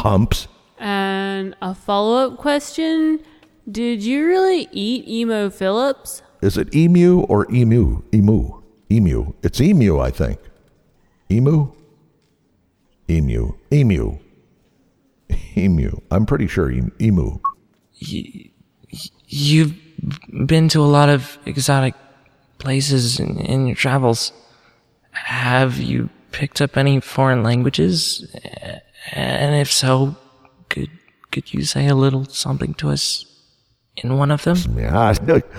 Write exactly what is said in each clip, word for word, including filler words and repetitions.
Humps. And a follow-up question, did you really eat Emo Phillips? Is it emu or emu? Emu. Emu. It's emu, I think. Emu? Emu. Emu. Emu. I'm pretty sure em- emu. You, you've been to a lot of exotic places in, in your travels. Have you picked up any foreign languages? And if so, could could you say a little something to us in one of them? Yeah.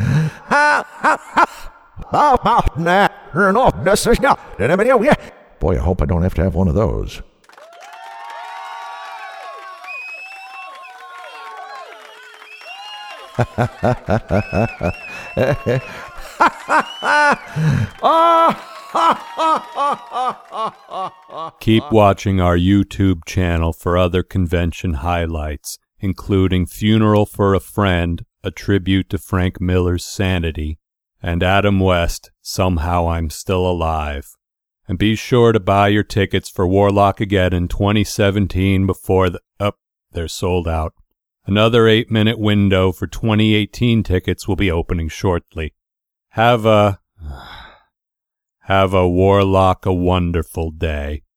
Boy, I hope I don't have to have one of those. Keep watching our YouTube channel for other convention highlights, including Funeral for a Friend, a tribute to Frank Miller's sanity, and Adam West, Somehow I'm Still Alive. And be sure to buy your tickets for Warlockageddon twenty seventeen before the... Up, oh, they're sold out. Another eight-minute window for twenty eighteen tickets will be opening shortly. Have a... Have a Warlock a wonderful day.